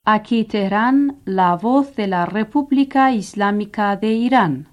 Aquí Teherán, la voz de la República Islámica de Irán.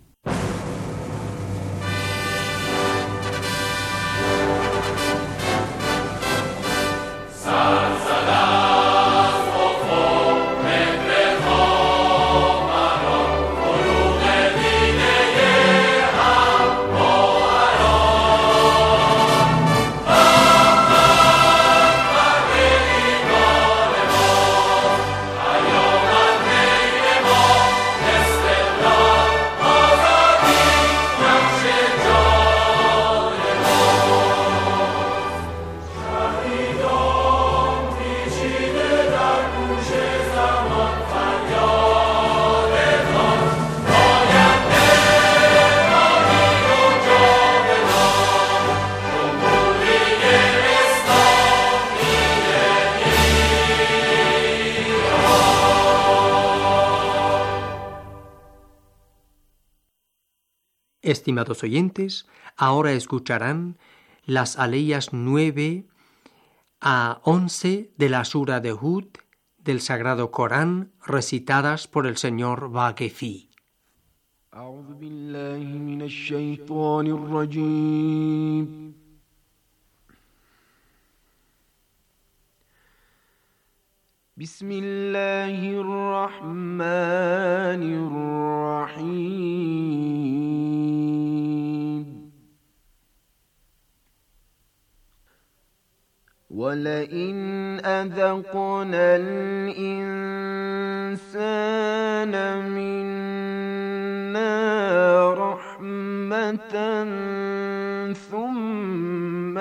Estimados oyentes, ahora escucharán las aleyas 9 a 11 de la Sura de Hud del Sagrado Corán, recitadas por el señor Vaquefi. أعوذ بالله من الشيطان الرجيم بسم الله الرحمن الرحيم ولئن أذقنا الإنسان منا رحمة ثم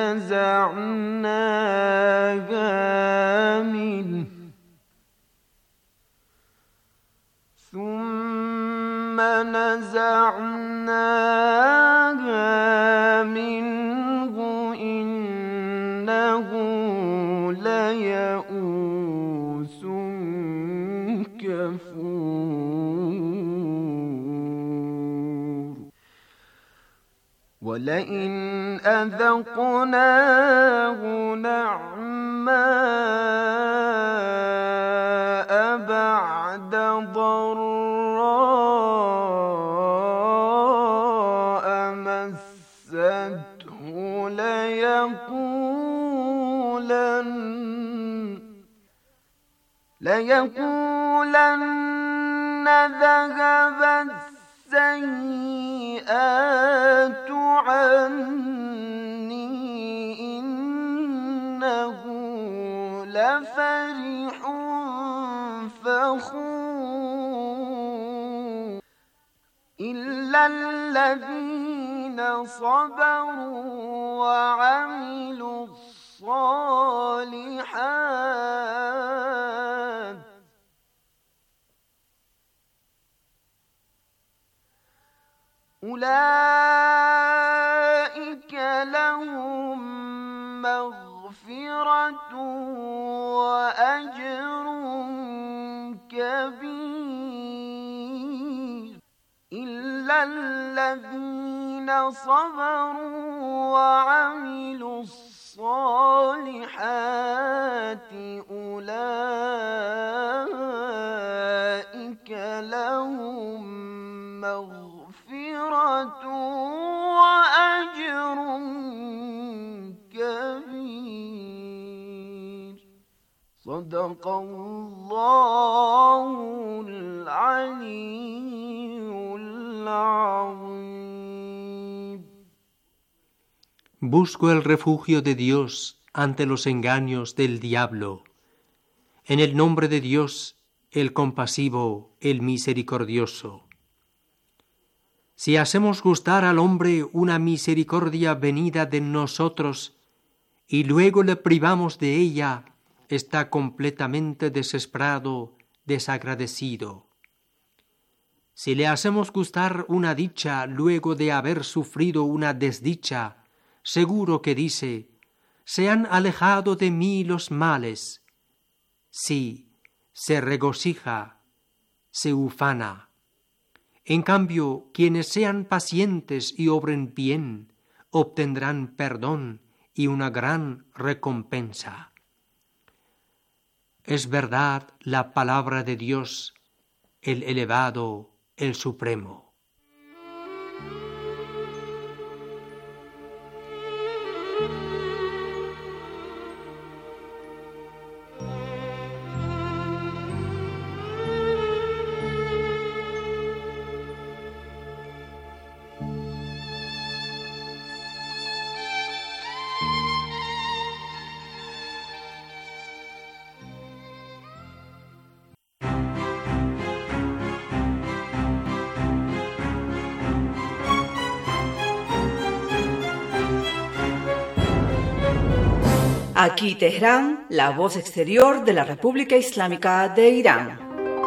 نزعناها منه إنه ليئوس كفور ولئن أذقناه نعماء بعد ضراء مسته ليقولن ذهب السيئات عني إنه لفرح فخور إلا الذين صبروا وعملوا الصالحات أولئك لهم مغفرة وأجر كبير إلا الذين صبروا وعملوا الصالحات أولئك لهم مغفرة وأجر كبير صدق الله العلي العظيم. Busco el refugio de Dios ante los engaños del diablo. En el nombre de Dios, el compasivo, el misericordioso. Si hacemos gustar al hombre una misericordia venida de nosotros y luego le privamos de ella, está completamente desesperado, desagradecido. Si le hacemos gustar una dicha luego de haber sufrido una desdicha, seguro que dice: se han alejado de mí los males. Sí, se regocija, se ufana. En cambio, quienes sean pacientes y obren bien, obtendrán perdón y una gran recompensa. Es verdad la palabra de Dios, el elevado, el supremo. Aquí Teherán, la voz exterior de la República Islámica de Irán.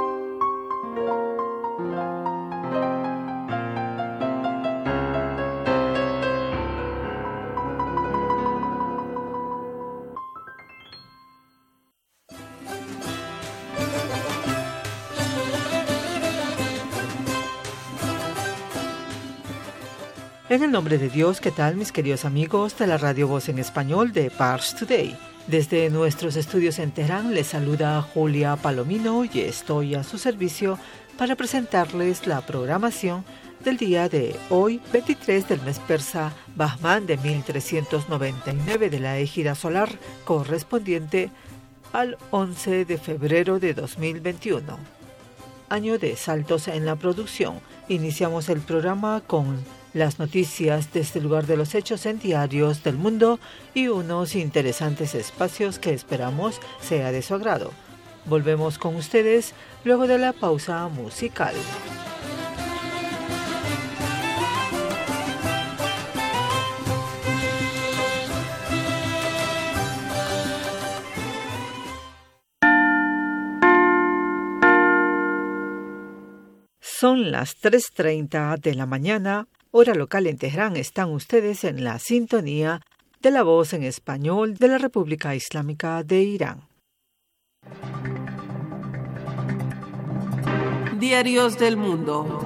En el nombre de Dios, ¿qué tal mis queridos amigos de la Radio Voz en Español de Pars Today? Desde nuestros estudios en Teherán les saluda Julia Palomino y estoy a su servicio para presentarles la programación del día de hoy, 23 del mes persa Bahman de 1399 de la égida solar, correspondiente al 11 de febrero de 2021. Año de saltos en la producción. Iniciamos el programa con las noticias desde el lugar de los hechos en diarios del mundo y unos interesantes espacios que esperamos sea de su agrado. Volvemos con ustedes luego de la pausa musical. Son las 3:30 de la mañana. Hora local en Teherán. Están ustedes en la sintonía de la voz en español de la República Islámica de Irán. Diarios del mundo.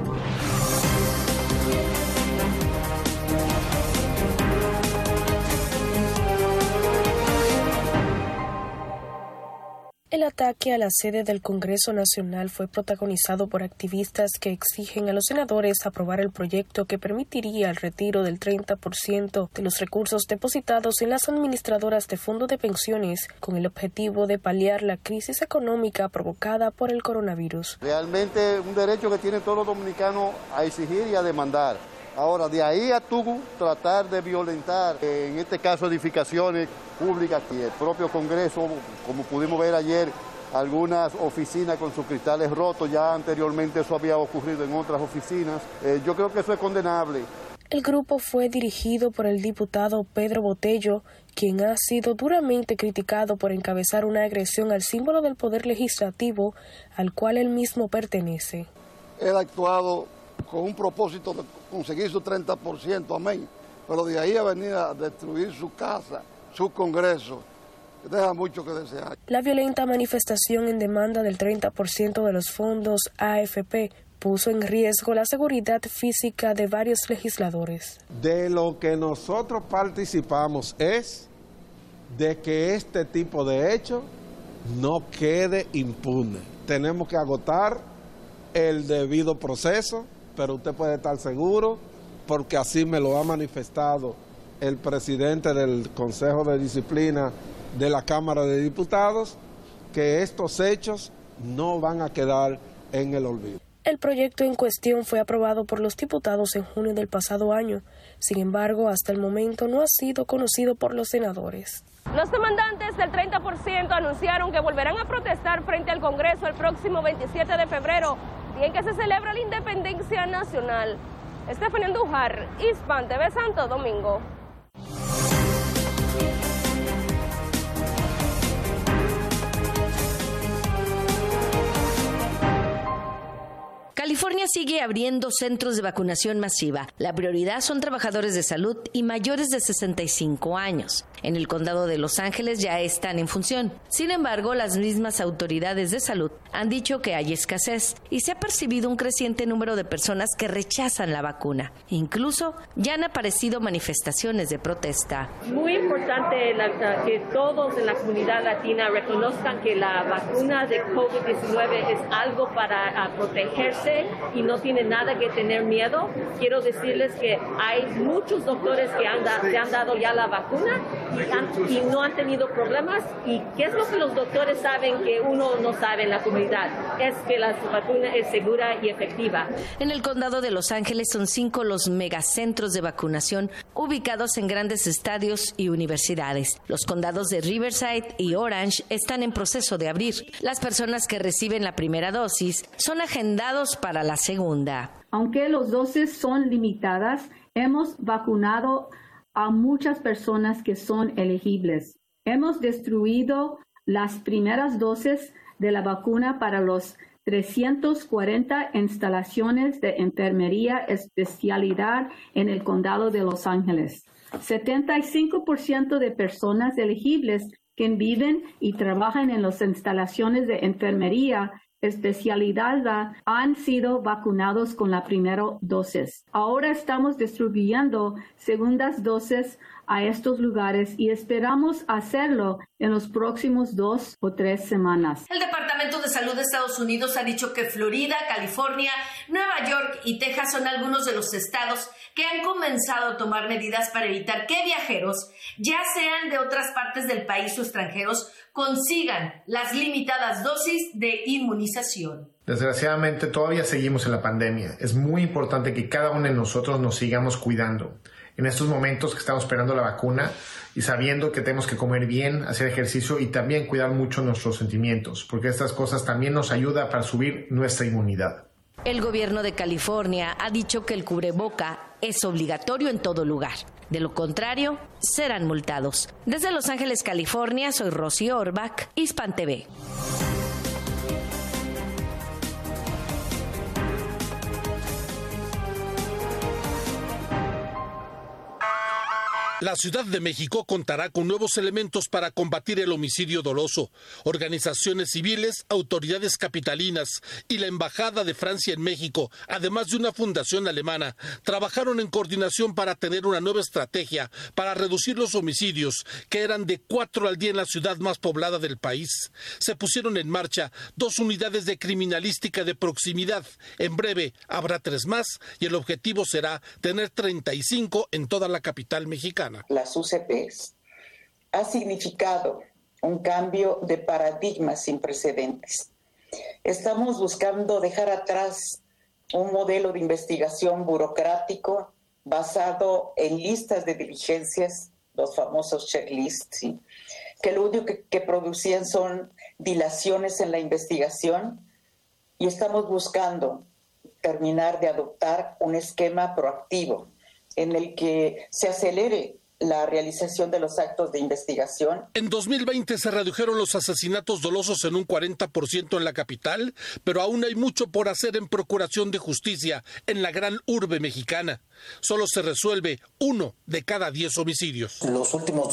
El ataque a la sede del Congreso Nacional fue protagonizado por activistas que exigen a los senadores aprobar el proyecto que permitiría el retiro del 30% de los recursos depositados en las administradoras de fondos de pensiones con el objetivo de paliar la crisis económica provocada por el coronavirus. Realmente un derecho que tienen todos los dominicanos a exigir y a demandar. Ahora, de ahí a tú tratar de violentar, en este caso, edificaciones públicas y el propio Congreso, como pudimos ver ayer, algunas oficinas con sus cristales rotos, ya anteriormente eso había ocurrido en otras oficinas. Yo creo que eso es condenable. El grupo fue dirigido por el diputado Pedro Botello, quien ha sido duramente criticado por encabezar una agresión al símbolo del poder legislativo al cual él mismo pertenece. Él ha actuado con un propósito de conseguir su 30%, amén, pero de ahí a venir a destruir su casa, su Congreso, deja mucho que desear. La violenta manifestación en demanda del 30% de los fondos AFP puso en riesgo la seguridad física de varios legisladores. De lo que nosotros participamos es de que este tipo de hechos no quede impune. Tenemos que agotar el debido proceso, pero usted puede estar seguro, porque así me lo ha manifestado el presidente del Consejo de Disciplina de la Cámara de Diputados, que estos hechos no van a quedar en el olvido. El proyecto en cuestión fue aprobado por los diputados en junio del pasado año. Sin embargo, hasta el momento no ha sido conocido por los senadores. Los demandantes del 30% anunciaron que volverán a protestar frente al Congreso el próximo 27 de febrero, día en que se celebra la independencia nacional. Estefanía Andújar, Hispan TV Santo Domingo. California sigue abriendo centros de vacunación masiva. La prioridad son trabajadores de salud y mayores de 65 años. En el condado de Los Ángeles ya están en función. Sin embargo, las mismas autoridades de salud han dicho que hay escasez y se ha percibido un creciente número de personas que rechazan la vacuna. Incluso ya han aparecido manifestaciones de protesta. Muy importante que todos en la comunidad latina reconozcan que la vacuna de COVID-19 es algo para protegerse y no tiene nada que tener miedo. Quiero decirles que hay muchos doctores que se han dado ya la vacuna y no han tenido problemas. ¿Y qué es lo que los doctores saben que uno no sabe en la comunidad? Es que la vacuna es segura y efectiva. En el condado de Los Ángeles son 5 los megacentros de vacunación ubicados en grandes estadios y universidades. Los condados de Riverside y Orange están en proceso de abrir. Las personas que reciben la primera dosis son agendados para la segunda. Aunque las dosis son limitadas, hemos vacunado a muchas personas que son elegibles. Hemos distribuido las primeras dosis de la vacuna para los 340 instalaciones de enfermería especialidad en el condado de Los Ángeles. 75% de personas elegibles que viven y trabajan en las instalaciones de enfermería especialidad han sido vacunados con la primera dosis. Ahora estamos distribuyendo segundas dosis a estos lugares y esperamos hacerlo en los próximos 2 o 3 semanas. El Departamento de Salud de Estados Unidos ha dicho que Florida, California, Nueva York y Texas son algunos de los estados que han comenzado a tomar medidas para evitar que viajeros, ya sean de otras partes del país o extranjeros, consigan las limitadas dosis de inmunización. Desgraciadamente todavía seguimos en la pandemia. Es muy importante que cada uno de nosotros nos sigamos cuidando. En estos momentos que estamos esperando la vacuna y sabiendo que tenemos que comer bien, hacer ejercicio y también cuidar mucho nuestros sentimientos, porque estas cosas también nos ayudan para subir nuestra inmunidad. El gobierno de California ha dicho que el cubreboca es obligatorio en todo lugar. De lo contrario, serán multados. Desde Los Ángeles, California, soy Rosy Orbach, Hispan TV. La Ciudad de México contará con nuevos elementos para combatir el homicidio doloso. Organizaciones civiles, autoridades capitalinas y la Embajada de Francia en México, además de una fundación alemana, trabajaron en coordinación para tener una nueva estrategia para reducir los homicidios, que eran de 4 al día en la ciudad más poblada del país. Se pusieron en marcha 2 unidades de criminalística de proximidad. En breve habrá 3 más y el objetivo será tener 35 en toda la capital mexicana. Las UCPs ha significado un cambio de paradigma sin precedentes. Estamos buscando dejar atrás un modelo de investigación burocrático basado en listas de diligencias, los famosos checklists, ¿sí? Que lo único que producían son dilaciones en la investigación, y estamos buscando terminar de adoptar un esquema proactivo en el que se acelere la realización de los actos de investigación. En 2020 se redujeron los asesinatos dolosos en un 40% en la capital, pero aún hay mucho por hacer en procuración de justicia en la gran urbe mexicana. Solo se resuelve 1 de cada 10 homicidios. Los últimos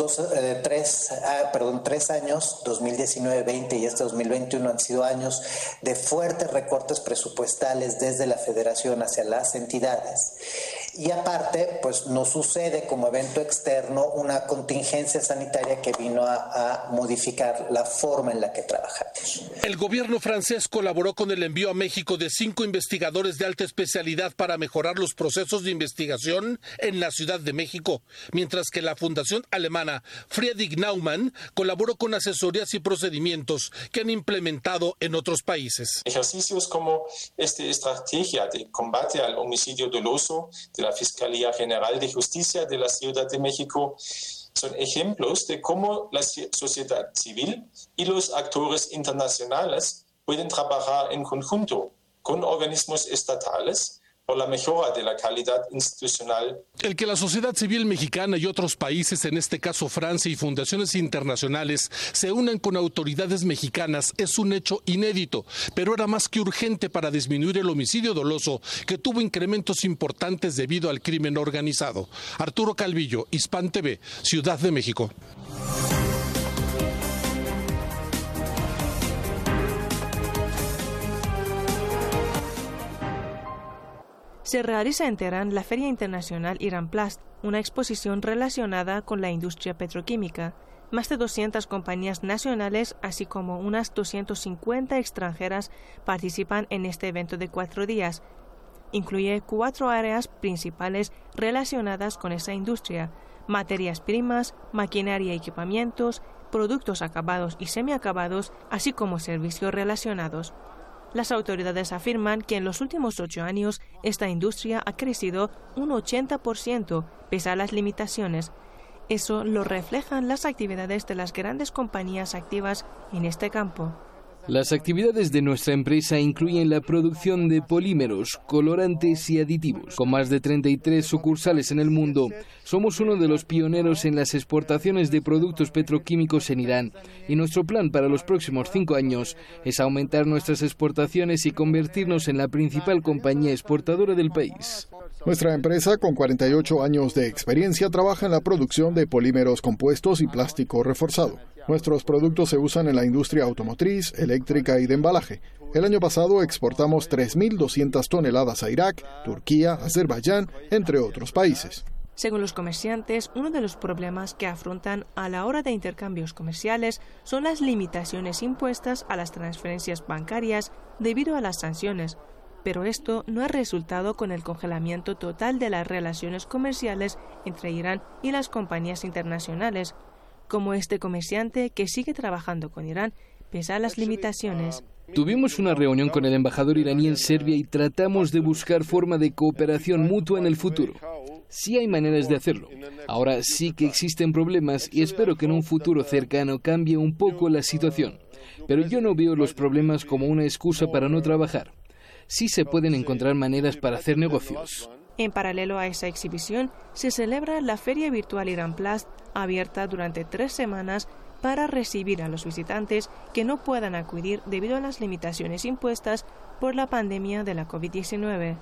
3 años, 2019, 20 y este 2021, han sido años de fuertes recortes presupuestales desde la Federación hacia las entidades. Y aparte, pues nos sucede como evento externo una contingencia sanitaria que vino a modificar la forma en la que trabajamos. El gobierno francés colaboró con el envío a México de 5 investigadores de alta especialidad para mejorar los procesos de investigación en la Ciudad de México, mientras que la fundación alemana Friedrich Naumann colaboró con asesorías y procedimientos que han implementado en otros países. Ejercicios como esta estrategia de combate al homicidio doloso de la Fiscalía General de Justicia de la Ciudad de México son ejemplos de cómo la sociedad civil y los actores internacionales pueden trabajar en conjunto con organismos estatales por la mejora de la calidad institucional. El que la sociedad civil mexicana y otros países, en este caso Francia y fundaciones internacionales, se unan con autoridades mexicanas es un hecho inédito, pero era más que urgente para disminuir el homicidio doloso, que tuvo incrementos importantes debido al crimen organizado. Arturo Calvillo, Hispan TV, Ciudad de México. Se realiza en Teherán la Feria Internacional Iranplast, una exposición relacionada con la industria petroquímica. Más de 200 compañías nacionales, así como unas 250 extranjeras, participan en este evento de 4 días. Incluye 4 áreas principales relacionadas con esa industria: materias primas, maquinaria y equipamientos, productos acabados y semiacabados, así como servicios relacionados. Las autoridades afirman que en los últimos 8 años esta industria ha crecido un 80% pese a las limitaciones. Eso lo reflejan las actividades de las grandes compañías activas en este campo. Las actividades de nuestra empresa incluyen la producción de polímeros, colorantes y aditivos. Con más de 33 sucursales en el mundo, somos uno de los pioneros en las exportaciones de productos petroquímicos en Irán, y nuestro plan para los próximos 5 años es aumentar nuestras exportaciones y convertirnos en la principal compañía exportadora del país. Nuestra empresa, con 48 años de experiencia, trabaja en la producción de polímeros compuestos y plástico reforzado. Nuestros productos se usan en la industria automotriz, eléctrica y de embalaje. El año pasado exportamos 3.200 toneladas a Irak, Turquía, Azerbaiyán, entre otros países. Según los comerciantes, uno de los problemas que afrontan a la hora de intercambios comerciales son las limitaciones impuestas a las transferencias bancarias debido a las sanciones. Pero esto no ha resultado con el congelamiento total de las relaciones comerciales entre Irán y las compañías internacionales, como este comerciante que sigue trabajando con Irán pese a las limitaciones. Tuvimos una reunión con el embajador iraní en Serbia y tratamos de buscar forma de cooperación mutua en el futuro. Sí hay maneras de hacerlo. Ahora sí que existen problemas y espero que en un futuro cercano cambie un poco la situación. Pero yo no veo los problemas como una excusa para no trabajar. Sí se pueden encontrar maneras para hacer negocios. En paralelo a esa exhibición, se celebra la Feria Virtual Iranplast, abierta durante 3 semanas para recibir a los visitantes que no puedan acudir debido a las limitaciones impuestas por la pandemia de la COVID-19.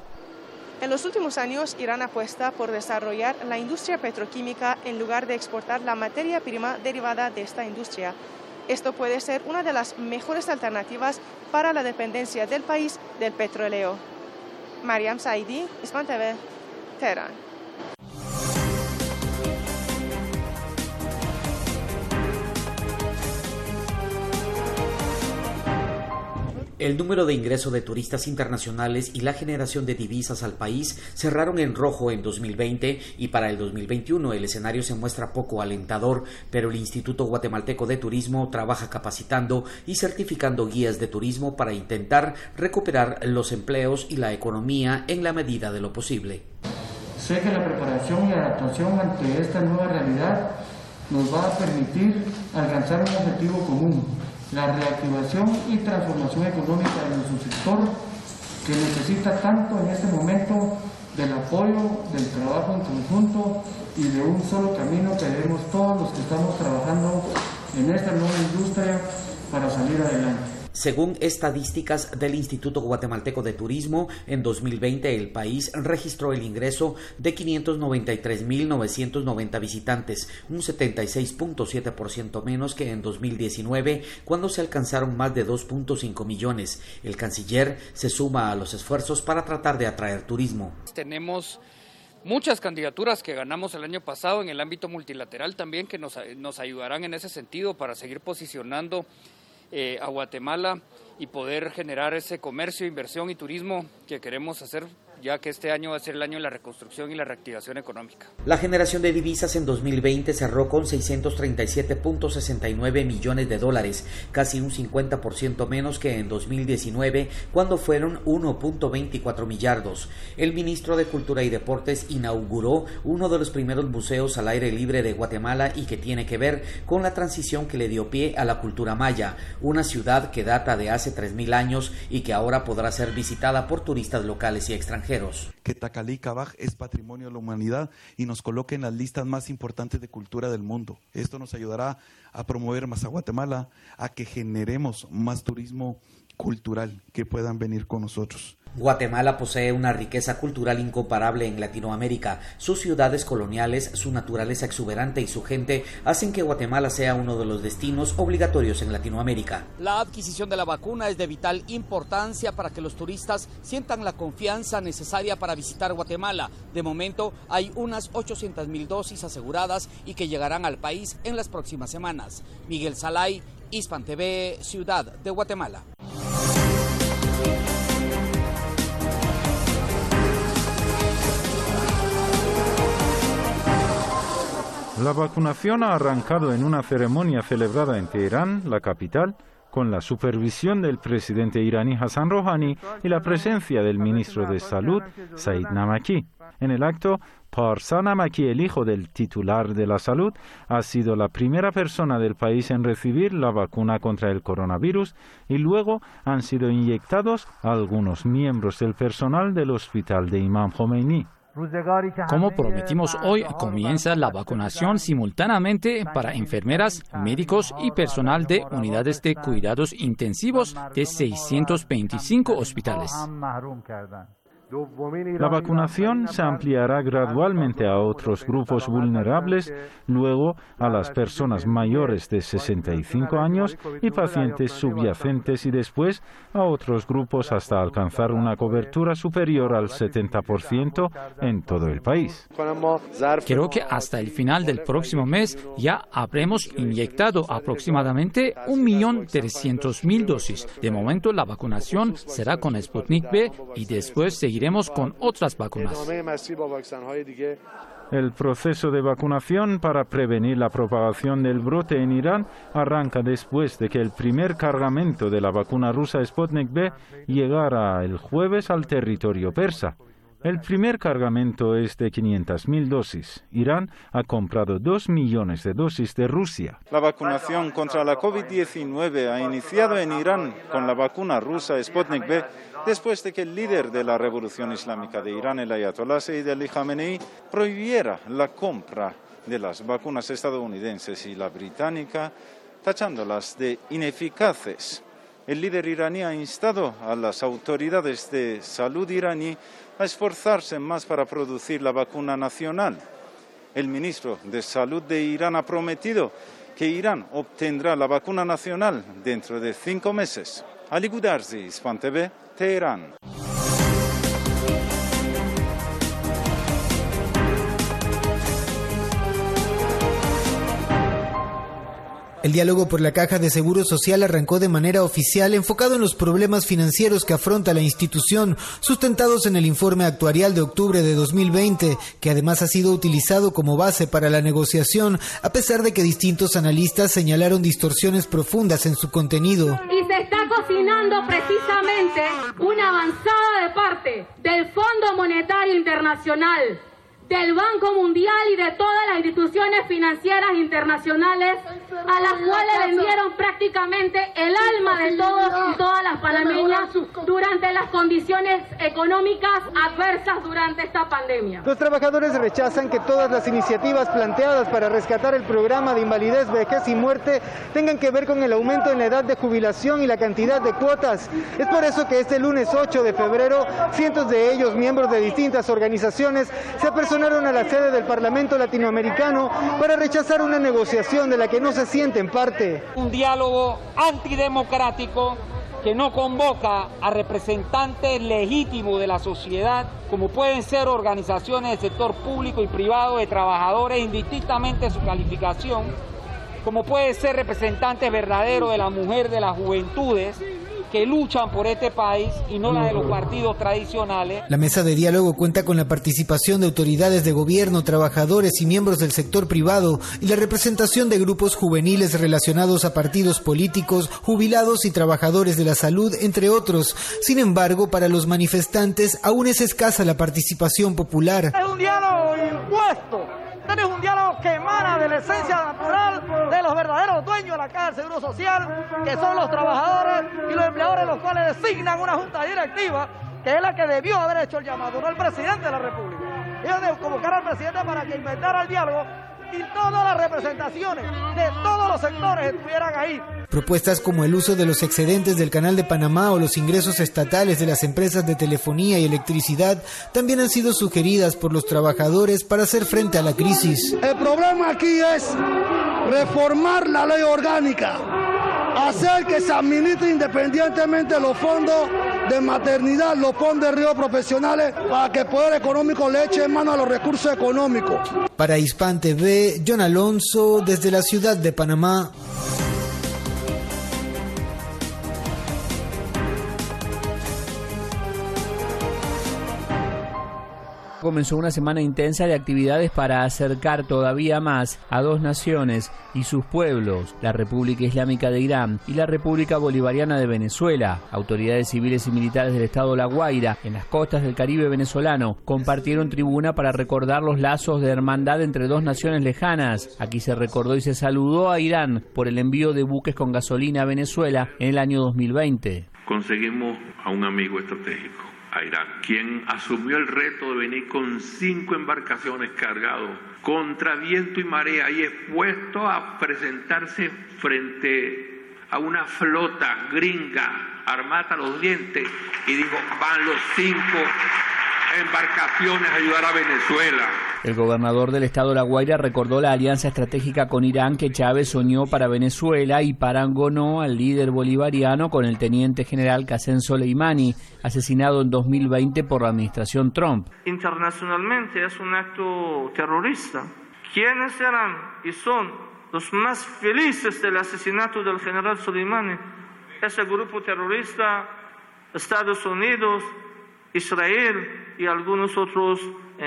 En los últimos años, Irán apuesta por desarrollar la industria petroquímica en lugar de exportar la materia prima derivada de esta industria. Esto puede ser una de las mejores alternativas para la dependencia del país del petróleo. Mariam Saidi, Hispan TV, Teherán. El número de ingreso de turistas internacionales y la generación de divisas al país cerraron en rojo en 2020 y para el 2021 el escenario se muestra poco alentador, pero el Instituto Guatemalteco de Turismo trabaja capacitando y certificando guías de turismo para intentar recuperar los empleos y la economía en la medida de lo posible. Sé que la preparación y adaptación ante esta nueva realidad nos va a permitir alcanzar un objetivo común: la reactivación y transformación económica de nuestro sector, que necesita tanto en este momento del apoyo, del trabajo en conjunto y de un solo camino que debemos todos los que estamos trabajando en esta nueva industria para salir adelante. Según estadísticas del Instituto Guatemalteco de Turismo, en 2020 el país registró el ingreso de 593.990 visitantes, un 76.7% menos que en 2019, cuando se alcanzaron más de 2.5 millones. El canciller se suma a los esfuerzos para tratar de atraer turismo. Tenemos muchas candidaturas que ganamos el año pasado en el ámbito multilateral también, que nos ayudarán en ese sentido para seguir posicionando a Guatemala y poder generar ese comercio, inversión y turismo que queremos hacer, ya que este año va a ser el año de la reconstrucción y la reactivación económica. La generación de divisas en 2020 cerró con 637.69 millones de dólares, casi un 50% menos que en 2019, cuando fueron 1.24 millardos. El ministro de Cultura y Deportes inauguró uno de los primeros museos al aire libre de Guatemala y que tiene que ver con la transición que le dio pie a la cultura maya, una ciudad que data de hace 3.000 años y que ahora podrá ser visitada por turistas locales y extranjeros. extranjeros. Que Tacalí Cabaj es patrimonio de la humanidad y nos coloque en las listas más importantes de cultura del mundo. Esto nos ayudará a promover más a Guatemala, a que generemos más turismo cultural, que puedan venir con nosotros. Guatemala posee una riqueza cultural incomparable en Latinoamérica. Sus ciudades coloniales, su naturaleza exuberante y su gente hacen que Guatemala sea uno de los destinos obligatorios en Latinoamérica. La adquisición de la vacuna es de vital importancia para que los turistas sientan la confianza necesaria para visitar Guatemala. De momento hay unas 800,000 dosis aseguradas y que llegarán al país en las próximas semanas. Miguel Salay, Hispan TV, Ciudad de Guatemala. La vacunación ha arrancado en una ceremonia celebrada en Teherán, la capital, con la supervisión del presidente iraní Hassan Rouhani y la presencia del ministro de Salud, Said Namaki. En el acto, Parsa Namaki, el hijo del titular de la salud, ha sido la primera persona del país en recibir la vacuna contra el coronavirus y luego han sido inyectados algunos miembros del personal del hospital de Imam Khomeini. Como prometimos hoy, comienza la vacunación simultáneamente para enfermeras, médicos y personal de unidades de cuidados intensivos de 625 hospitales. La vacunación se ampliará gradualmente a otros grupos vulnerables, luego a las personas mayores de 65 años y pacientes subyacentes y después a otros grupos hasta alcanzar una cobertura superior al 70% en todo el país. Creo que hasta el final del próximo mes ya habremos inyectado aproximadamente 1.300.000 dosis. De momento la vacunación será con Sputnik V y después seguiremos con otras vacunas. El proceso de vacunación para prevenir la propagación del brote en Irán arranca después de que el primer cargamento de la vacuna rusa Sputnik V llegara el jueves al territorio persa. El primer cargamento es de 500.000 dosis. Irán ha comprado 2 millones de dosis de Rusia. La vacunación contra la COVID-19 ha iniciado en Irán con la vacuna rusa Sputnik V después de que el líder de la Revolución Islámica de Irán, el Ayatollah Said Ali Khamenei, prohibiera la compra de las vacunas estadounidenses y la británica, tachándolas de ineficaces. El líder iraní ha instado a las autoridades de salud iraní a esforzarse más para producir la vacuna nacional. El ministro de Salud de Irán ha prometido que Irán obtendrá la vacuna nacional dentro de 5 meses. Ali Gudarzi, Hispan TV, Teherán. El diálogo por la Caja de Seguro Social arrancó de manera oficial enfocado en los problemas financieros que afronta la institución, sustentados en el informe actuarial de octubre de 2020, que además ha sido utilizado como base para la negociación, a pesar de que distintos analistas señalaron distorsiones profundas en su contenido. Y se está cocinando precisamente una avanzada de parte del Fondo Monetario Internacional, del Banco Mundial y de todas las instituciones financieras internacionales a las cuales vendieron prácticamente el alma de todos y todas las panameñas durante las condiciones económicas adversas durante esta pandemia. Los trabajadores rechazan que todas las iniciativas planteadas para rescatar el programa de invalidez, vejez y muerte tengan que ver con el aumento en la edad de jubilación y la cantidad de cuotas. Es por eso que este lunes 8 de febrero, cientos de ellos, miembros de distintas organizaciones, se apersonaron a la sede del Parlamento Latinoamericano para rechazar una negociación de la que no se sienten parte. Un diálogo antidemocrático que no convoca a representantes legítimos de la sociedad, como pueden ser organizaciones del sector público y privado de trabajadores, indistintamente de su calificación, como pueden ser representantes verdaderos de la mujer, de las juventudes, que luchan por este país y no la de los partidos tradicionales. La mesa de diálogo cuenta con la participación de autoridades de gobierno, trabajadores y miembros del sector privado y la representación de grupos juveniles relacionados a partidos políticos, jubilados y trabajadores de la salud, entre otros. Sin embargo, para los manifestantes aún es escasa la participación popular. Es un diálogo impuesto. Es un diálogo que emana de la esencia natural de los verdaderos dueños de la Caja del Seguro Social, que son los trabajadores y los empleadores, los cuales designan una junta directiva que es la que debió haber hecho el llamado, no el presidente de la República. Ellos deben convocar al presidente para que inventara el diálogo y todas las representaciones de todos los sectores estuvieran ahí. Propuestas como el uso de los excedentes del Canal de Panamá o los ingresos estatales de las empresas de telefonía y electricidad también han sido sugeridas por los trabajadores para hacer frente a la crisis. El problema aquí es reformar la ley orgánica, hacer que se administre independientemente los fondos de maternidad, los fondos de riesgo profesionales, para que el poder económico le eche mano a los recursos económicos. Para Hispan TV, John Alonso, desde la ciudad de Panamá. Comenzó una semana intensa de actividades para acercar todavía más a dos naciones y sus pueblos, la República Islámica de Irán y la República Bolivariana de Venezuela. Autoridades civiles y militares del estado La Guaira, en las costas del Caribe venezolano, compartieron tribuna para recordar los lazos de hermandad entre dos naciones lejanas. Aquí se recordó y se saludó a Irán por el envío de buques con gasolina a Venezuela en el año 2020. Conseguimos a un amigo estratégico, a Irán, quien asumió el reto de venir con 5 embarcaciones cargadas contra viento y marea y expuesto a presentarse frente a una flota gringa armada a los dientes y dijo, van los 5 embarcaciones a ayudar a Venezuela. El gobernador del estado La Guaira recordó la alianza estratégica con Irán que Chávez soñó para Venezuela y parangonó al líder bolivariano con el teniente general Qasem Soleimani, asesinado en 2020 por la administración Trump. Internacionalmente es un acto terrorista. ¿Quiénes eran y son los más felices del asesinato del general Soleimani? Ese grupo terrorista, Estados Unidos, Israel y algunos otros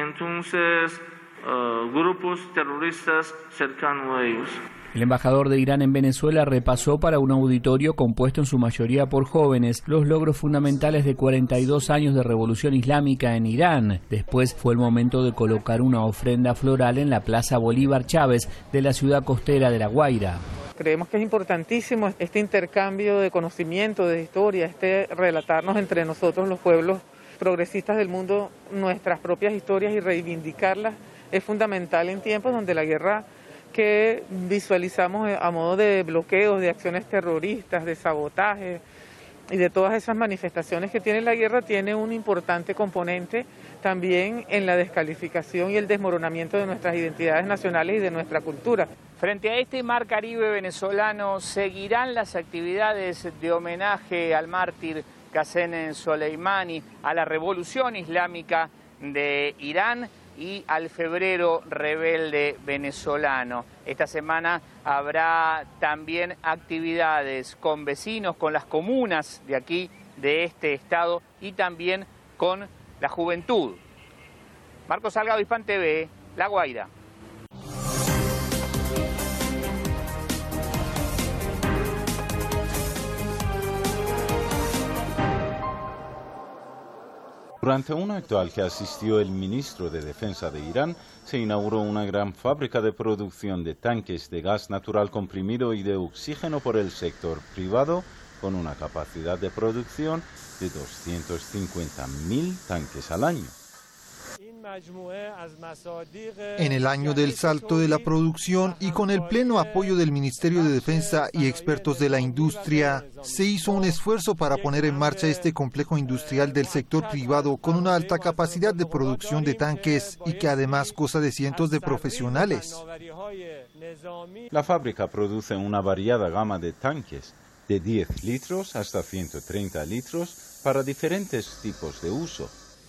grupos terroristas cercanos a ellos. El embajador de Irán en Venezuela repasó para un auditorio compuesto en su mayoría por jóvenes los logros fundamentales de 42 años de revolución islámica en Irán. Después fue el momento de colocar una ofrenda floral en la Plaza Bolívar Chávez de la ciudad costera de La Guaira. Creemos que es importantísimo este intercambio de conocimiento, de historia, relatarnos entre nosotros los pueblos progresistas del mundo nuestras propias historias y reivindicarlas es fundamental en tiempos donde la guerra que visualizamos a modo de bloqueos, de acciones terroristas, de sabotaje y de todas esas manifestaciones que tiene la guerra tiene un importante componente también en la descalificación y el desmoronamiento de nuestras identidades nacionales y de nuestra cultura. Frente a este mar Caribe venezolano seguirán las actividades de homenaje al mártir Qasem Soleimani, a la revolución islámica de Irán y al febrero rebelde venezolano. Esta semana habrá también actividades con vecinos, con las comunas de aquí, de este estado y también con la juventud. Marcos Salgado, Hispan TV, La Guaira. Durante un acto al que asistió el ministro de Defensa de Irán, se inauguró una gran fábrica de producción de tanques de gas natural comprimido y de oxígeno por el sector privado, con una capacidad de producción de 250.000 tanques al año. En el año del salto de la producción y con el pleno apoyo del Ministerio de Defensa y expertos de la industria, se hizo un esfuerzo para poner en marcha este complejo industrial del sector privado con una alta capacidad de producción de tanques y que además goza de cientos de profesionales. La fábrica produce una variada gama de tanques, de 10 litros hasta 130 litros, para diferentes tipos de uso.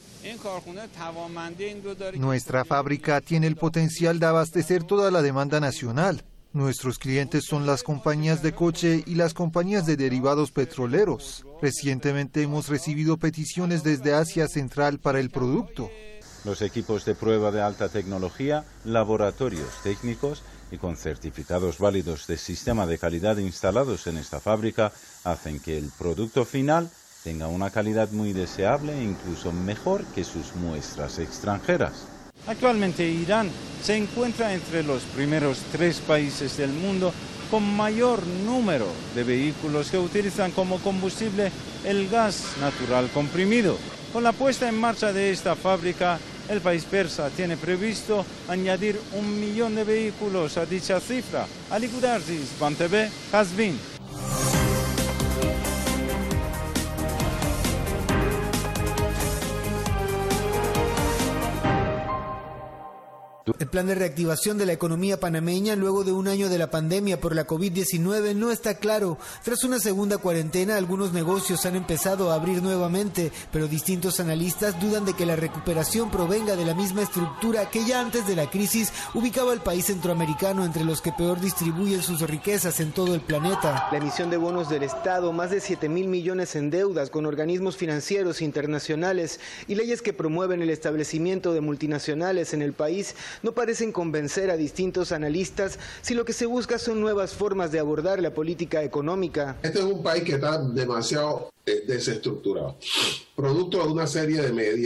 Nuestra fábrica tiene el potencial de abastecer toda la demanda nacional. Nuestros clientes son las compañías de coche y las compañías de derivados petroleros. Recientemente hemos recibido peticiones desde Asia Central para el producto. Los equipos de prueba de alta tecnología, laboratorios técnicos y con certificados válidos de sistema de calidad instalados en esta fábrica hacen que el producto final tenga una calidad muy deseable e incluso mejor que sus muestras extranjeras. Actualmente Irán se encuentra entre los primeros 3 países del mundo con mayor número de vehículos que utilizan como combustible el gas natural comprimido. Con la puesta en marcha de esta fábrica, el país persa tiene previsto añadir 1 millón de vehículos a dicha cifra. Ali Gudarziz, Van TV, Hazbin. El plan de reactivación de la economía panameña luego de un año de la pandemia por la COVID-19 no está claro. Tras una segunda cuarentena, algunos negocios han empezado a abrir nuevamente, pero distintos analistas dudan de que la recuperación provenga de la misma estructura que ya antes de la crisis ubicaba al país centroamericano entre los que peor distribuyen sus riquezas en todo el planeta. La emisión de bonos del Estado, más de 7.000 millones en deudas con organismos financieros internacionales y leyes que promueven el establecimiento de multinacionales en el país no parecen convencer a distintos analistas si lo que se busca son nuevas formas de abordar la política económica. Este es un país que está demasiado desestructurado, producto de una serie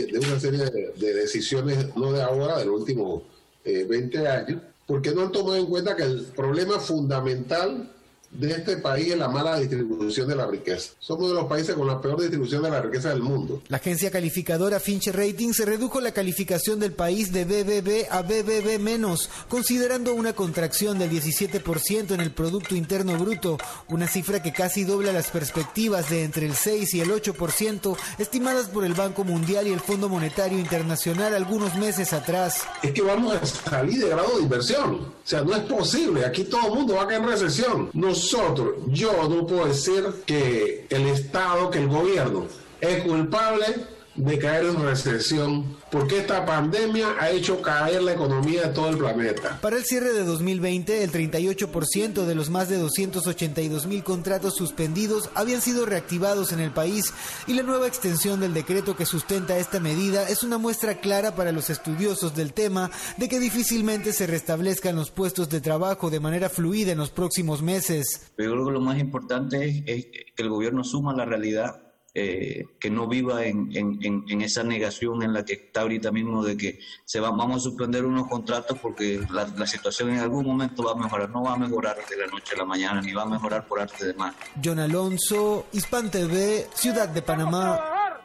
de decisiones, no de ahora, de los últimos 20 años, porque no han tomado en cuenta que el problema fundamental de este país es la mala distribución de la riqueza. Somos de los países con la peor distribución de la riqueza del mundo. La agencia calificadora Fitch Ratings redujo la calificación del país de BBB a BBB-, considerando una contracción del 17% en el Producto Interno Bruto, una cifra que casi dobla las perspectivas de entre el 6 y el 8% estimadas por el Banco Mundial y el Fondo Monetario Internacional algunos meses atrás. Es que vamos a salir de grado de inversión. O sea, no es posible. Aquí todo el mundo va a caer en recesión. Yo no puedo decir que el Estado, que el gobierno es culpable de caer en recesión, porque esta pandemia ha hecho caer la economía de todo el planeta. Para el cierre de 2020, el 38% de los más de 282,000 contratos suspendidos habían sido reactivados en el país, y la nueva extensión del decreto que sustenta esta medida es una muestra clara para los estudiosos del tema de que difícilmente se restablezcan los puestos de trabajo de manera fluida en los próximos meses. Yo creo que lo más importante es que el gobierno asuma la realidad, que no viva en esa negación en la que está ahorita mismo de que vamos a suspender unos contratos porque la situación en algún momento va a mejorar. No va a mejorar de la noche a la mañana, ni va a mejorar por arte de magia. John Alonso, Hispan TV, Ciudad de Panamá.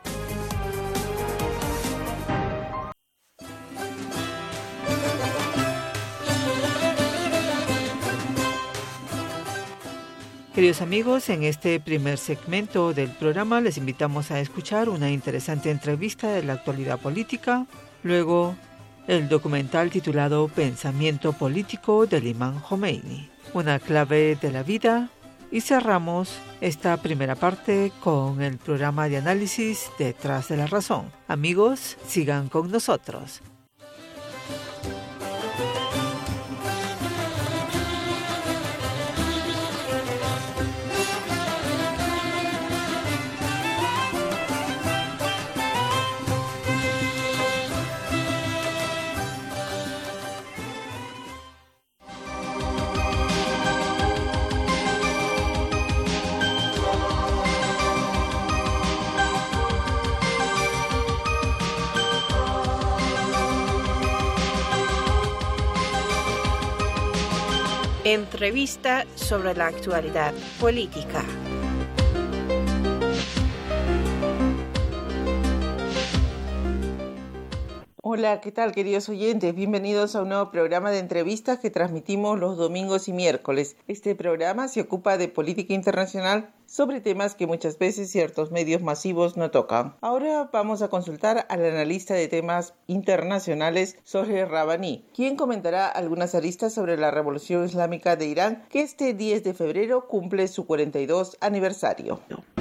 Queridos amigos, en este primer segmento del programa les invitamos a escuchar una interesante entrevista de la actualidad política, luego el documental titulado Pensamiento Político del Imam Khomeini, una clave de la vida, y cerramos esta primera parte con el programa de análisis Detrás de la Razón. Amigos, sigan con nosotros. Entrevista sobre la actualidad política. Hola, ¿qué tal, queridos oyentes? Bienvenidos a un nuevo programa de entrevistas que transmitimos los domingos y miércoles. Este programa se ocupa de política internacional sobre temas que muchas veces ciertos medios masivos no tocan. Ahora vamos a consultar al analista de temas internacionales, Zohre Rabbani, quien comentará algunas aristas sobre la Revolución Islámica de Irán, que este 10 de febrero cumple su 42 aniversario.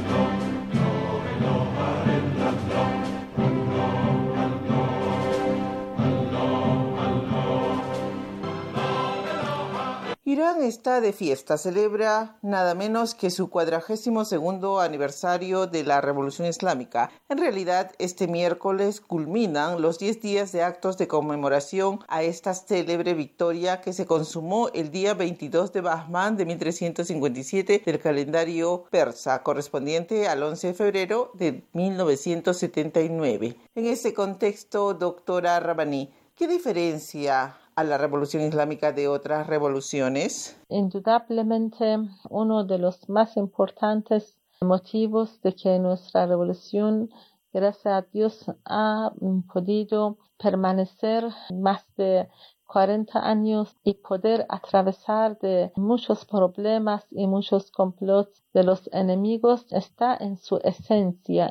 Irán está de fiesta, celebra nada menos que su 42º aniversario de la Revolución Islámica. En realidad, este miércoles culminan los 10 días de actos de conmemoración a esta célebre victoria que se consumó el día 22 de Bahman de 1357 del calendario persa, correspondiente al 11 de febrero de 1979. En este contexto, doctora Rabbani, ¿qué diferencia a la Revolución Islámica de otras revoluciones? Indudablemente, uno de los más importantes motivos de que nuestra revolución gracias a Dios, ha podido permanecer más de 40 años y poder atravesar de muchos problemas y muchos complots de los enemigos está en su esencia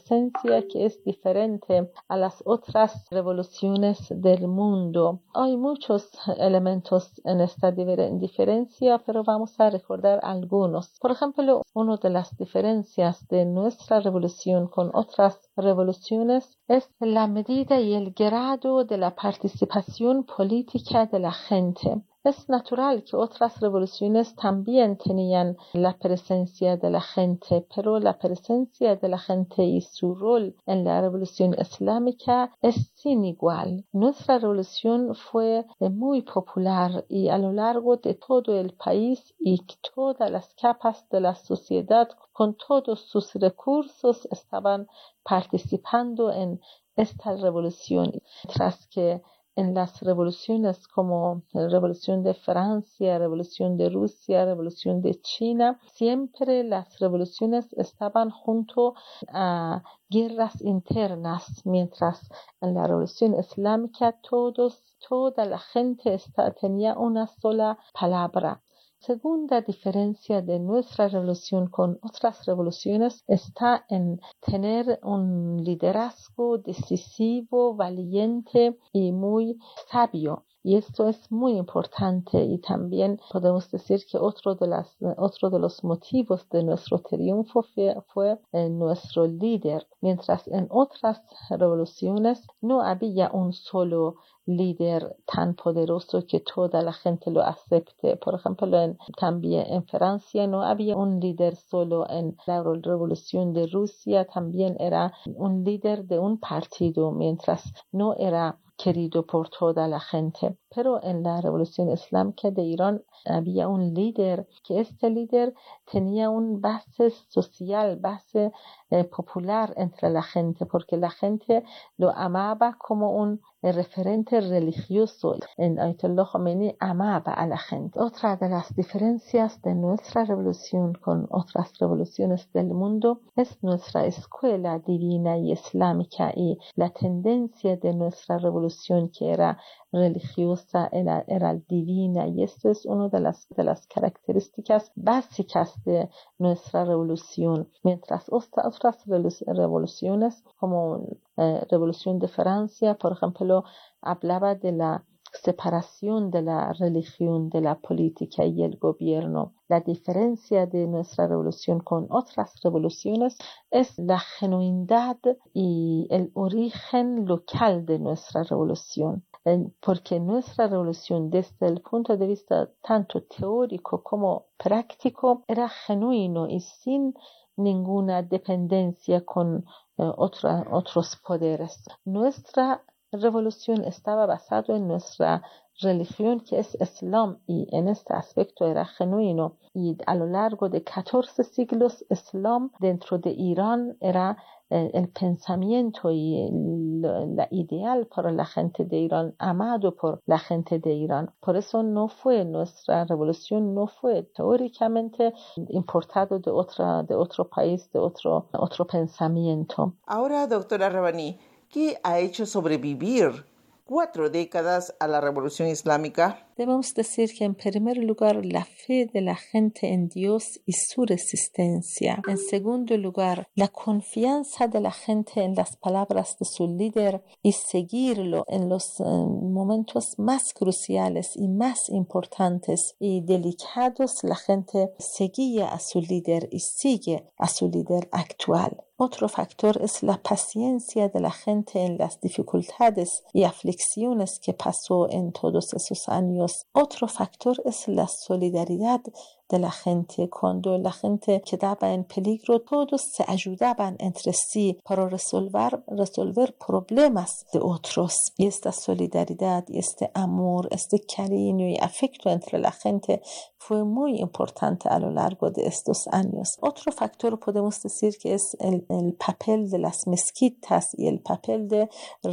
que es diferente a las otras revoluciones del mundo. Hay muchos elementos en esta diferencia, pero vamos a recordar algunos. Por ejemplo, una de las diferencias de nuestra revolución con otras revoluciones es la medida y el grado de la participación política de la gente. Es natural que otras revoluciones también tenían la presencia de la gente, pero la presencia de la gente y su rol en la revolución islámica es sin igual. Nuestra revolución fue muy popular y a lo largo de todo el país y todas las capas de la sociedad con todos sus recursos estaban participando en esta revolución, mientras que en las revoluciones como la Revolución de Francia, Revolución de Rusia, Revolución de China, siempre las revoluciones estaban junto a guerras internas, mientras en la Revolución Islámica toda la gente tenía una sola palabra. Segunda diferencia de nuestra revolución con otras revoluciones está en tener un liderazgo decisivo, valiente y muy sabio. Y esto es muy importante y también podemos decir que otro de los motivos de nuestro triunfo fue nuestro líder. Mientras en otras revoluciones no había un solo líder tan poderoso que toda la gente lo acepte. Por ejemplo, también en Francia no había un líder solo. En la Revolución de Rusia también era un líder de un partido, mientras no era querido por toda la gente. Pero en la Revolución Islámica de Irán había un líder, que este líder tenía una base social, base popular entre la gente, porque la gente lo amaba como un referente religioso. En Ayatollah Khomeini amaba a la gente. Otra de las diferencias de nuestra revolución con otras revoluciones del mundo es nuestra escuela divina y islámica y la tendencia de nuestra revolución que era religiosa, era divina, y esto es una de las características básicas de nuestra revolución. Mientras otras revoluciones como Revolución de Francia, por ejemplo, hablaba de la separación de la religión, de la política y el gobierno. La diferencia de nuestra revolución con otras revoluciones es la genuinidad y el origen local de nuestra revolución. Porque nuestra revolución, desde el punto de vista tanto teórico como práctico, era genuino y sin ninguna dependencia con otros poderes. Nuestra revolución estaba basada en nuestra religión, que es Islam, y en este aspecto era genuino. Y a lo largo de 14 siglos, Islam dentro de Irán era el pensamiento y la ideal para la gente de Irán, amado por la gente de Irán. Por eso nuestra revolución no fue teóricamente importado de otro país, de otro pensamiento. Ahora, doctora Rabbani, ¿qué ha hecho sobrevivir 4 décadas a la Revolución Islámica? Debemos decir que en primer lugar la fe de la gente en Dios y su resistencia. En segundo lugar, la confianza de la gente en las palabras de su líder y seguirlo en los momentos más cruciales y más importantes y delicados. La gente seguía a su líder y sigue a su líder actual. Otro factor es la paciencia de la gente en las dificultades y aflicciones que pasó en todos esos años. Otro factor es la solidaridad de la gente. Cuando la gente quedaba en peligro, todos se ayudaban entre sí para resolver problemas de otros. Y esta solidaridad y este amor, este cariño y afecto entre la gente fue muy importante a lo largo de estos años. Otro factor podemos decir que es el papel de las mezquitas y el papel de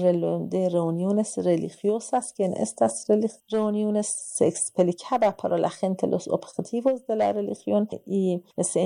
reuniones religiosas, que en estas reuniones se explicaba para la gente los objetivos objetivos de la religión y se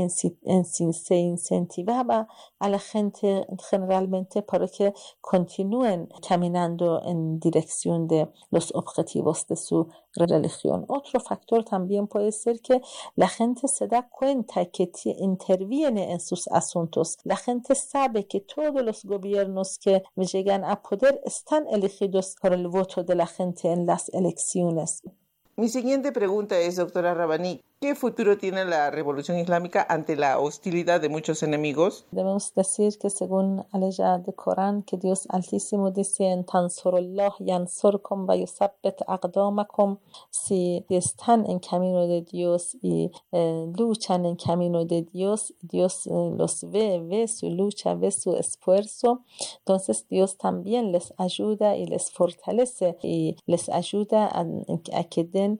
incentivaba a la gente generalmente para que continúen caminando en dirección de los objetivos de su religión. Otro factor también puede ser que la gente se da cuenta que interviene en sus asuntos. La gente sabe que todos los gobiernos que llegan a poder están elegidos por el voto de la gente en las elecciones. Mi siguiente pregunta es, doctora Rabbani, ¿qué futuro tiene la revolución islámica ante la hostilidad de muchos enemigos? Debemos decir que según Aleya del Corán, que Dios Altísimo dice en Tansurullah yansurkum wa yusabbit aqdamakum, si están en camino de Dios y luchan en camino de Dios, Dios los ve su lucha, ve su esfuerzo, entonces Dios también les ayuda y les fortalece y les ayuda a que den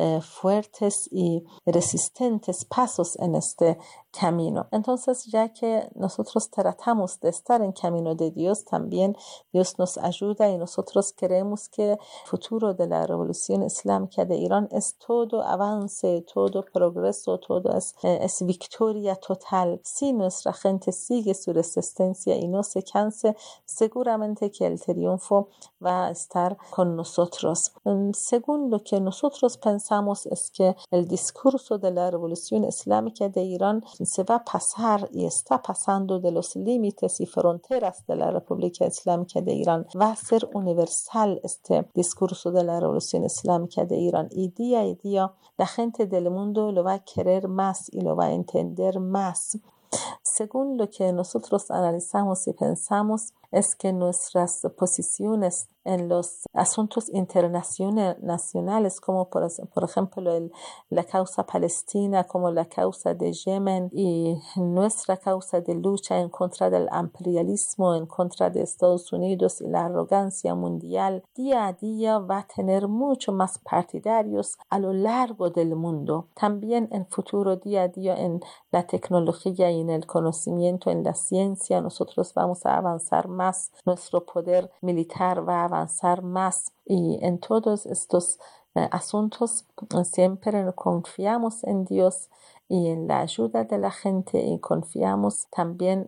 fuertes y resistentes pasos en este camino. Entonces, ya que nosotros tratamos de estar en camino de Dios, también Dios nos ayuda y nosotros queremos que el futuro de la revolución islámica de Irán es todo avance, todo progreso, todo es victoria total. Si nuestra gente sigue su resistencia y no se canse, seguramente que el triunfo va a estar con nosotros. Según lo que nosotros pensamos es que el discurso de la revolución islámica de Irán se va a pasar y está pasando de los límites y fronteras de la República Islámica de Irán. Va a ser universal este discurso de la revolución islámica de Irán y día la gente del mundo lo va a querer más y lo va a entender más. Según lo que nosotros analizamos y pensamos, es que nuestras posiciones en los asuntos internacionales, como por ejemplo la causa palestina, como la causa de Yemen y nuestra causa de lucha en contra del imperialismo, en contra de Estados Unidos y la arrogancia mundial, día a día va a tener mucho más partidarios a lo largo del mundo. También en futuro, día a día, en la tecnología y en el conocimiento, en la ciencia, nosotros vamos a avanzar más, nuestro poder militar va a avanzar más y en todos estos asuntos siempre confiamos en Dios y en la ayuda de la gente y confiamos también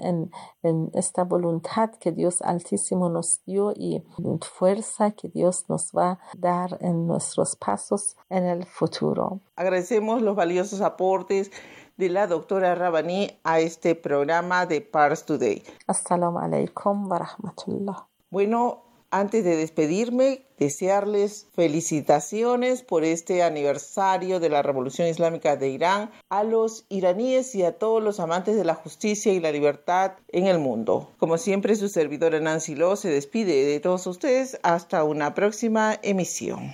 en esta voluntad que Dios Altísimo nos dio y fuerza que Dios nos va a dar en nuestros pasos en el futuro. Agradecemos los valiosos aportes de la doctora Rabbani a este programa de Pars Today. Assalamu alaikum wa rahmatullah. Bueno, antes de despedirme, desearles felicitaciones por este aniversario de la Revolución Islámica de Irán a los iraníes y a todos los amantes de la justicia y la libertad en el mundo. Como siempre, su servidora Nancy Lo se despide de todos ustedes hasta una próxima emisión.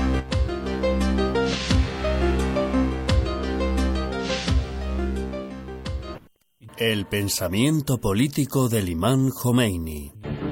El pensamiento político del imán Jomeini.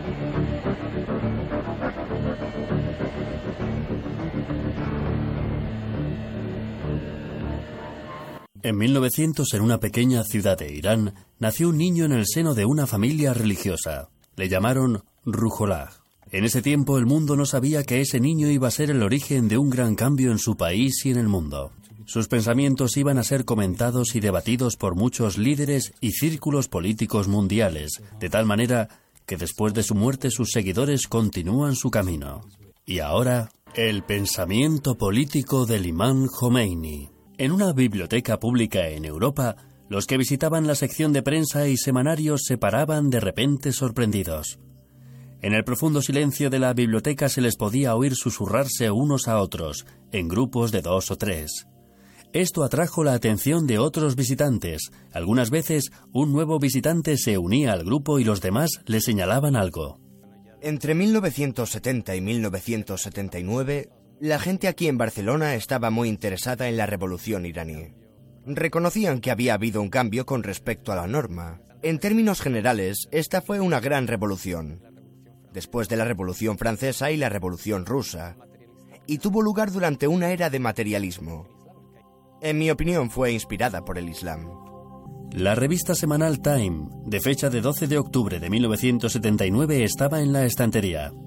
En 1900, en una pequeña ciudad de Irán, nació un niño en el seno de una familia religiosa. Le llamaron Ruhollah. En ese tiempo el mundo no sabía que ese niño iba a ser el origen de un gran cambio en su país y en el mundo. Sus pensamientos iban a ser comentados y debatidos por muchos líderes y círculos políticos mundiales, de tal manera que después de su muerte sus seguidores continúan su camino. Y ahora, el pensamiento político del imán Jomeini. En una biblioteca pública en Europa, los que visitaban la sección de prensa y semanarios se paraban de repente sorprendidos. En el profundo silencio de la biblioteca se les podía oír susurrarse unos a otros, en grupos de 2 o 3. Esto atrajo la atención de otros visitantes. Algunas veces, un nuevo visitante se unía al grupo y los demás le señalaban algo. Entre 1970 y 1979, la gente aquí en Barcelona estaba muy interesada en la revolución iraní. Reconocían que había habido un cambio con respecto a la norma. En términos generales, esta fue una gran revolución, después de la Revolución Francesa y la Revolución Rusa, y tuvo lugar durante una era de materialismo. En mi opinión, fue inspirada por el Islam. La revista semanal Time, de fecha de 12 de octubre de 1979, estaba en la estantería.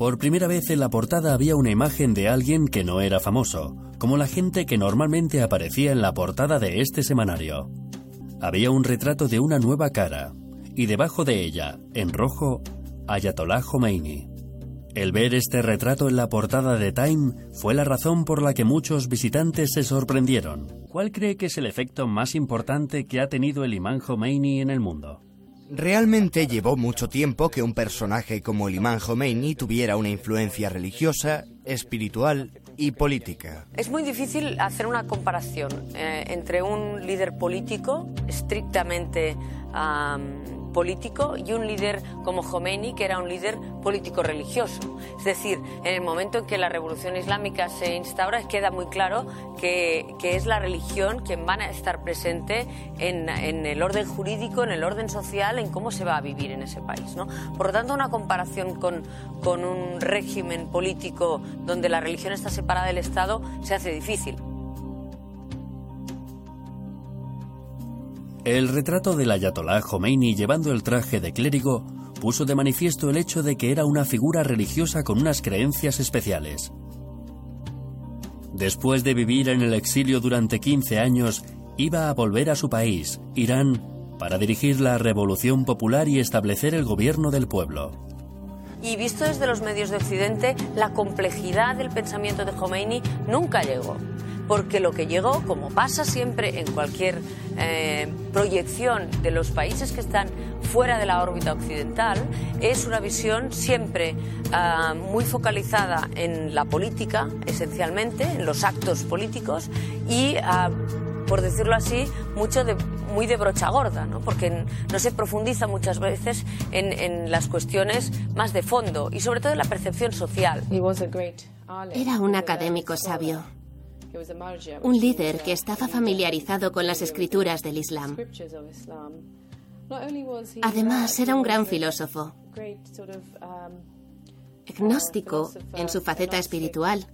Por primera vez en la portada había una imagen de alguien que no era famoso, como la gente que normalmente aparecía en la portada de este semanario. Había un retrato de una nueva cara, y debajo de ella, en rojo, Ayatollah Khomeini. El ver este retrato en la portada de Time fue la razón por la que muchos visitantes se sorprendieron. ¿Cuál cree que es el efecto más importante que ha tenido el imán Khomeini en el mundo? Realmente llevó mucho tiempo que un personaje como el imán Khomeini tuviera una influencia religiosa, espiritual y política. Es muy difícil hacer una comparación entre un líder político estrictamente político y un líder como Khomeini, que era un líder político-religioso. Es decir, en el momento en que la revolución islámica se instaura, queda muy claro que es la religión quien va a estar presente en el orden jurídico, en el orden social, en cómo se va a vivir en ese país, ¿no? Por lo tanto, una comparación con un régimen político donde la religión está separada del Estado se hace difícil. El retrato del Ayatollah Khomeini llevando el traje de clérigo puso de manifiesto el hecho de que era una figura religiosa con unas creencias especiales. Después de vivir en el exilio durante 15 años, iba a volver a su país, Irán, para dirigir la revolución popular y establecer el gobierno del pueblo. Y visto desde los medios de Occidente, la complejidad del pensamiento de Khomeini nunca llegó. Porque lo que llegó, como pasa siempre en cualquier proyección de los países que están fuera de la órbita occidental, es una visión siempre muy focalizada en la política, esencialmente, en los actos políticos y, por decirlo así, muy de brocha gorda, ¿no? Porque no se profundiza muchas veces en las cuestiones más de fondo y sobre todo en la percepción social. Era un académico sabio. Un líder que estaba familiarizado con las escrituras del Islam. Además, era un gran filósofo, agnóstico en su faceta espiritual.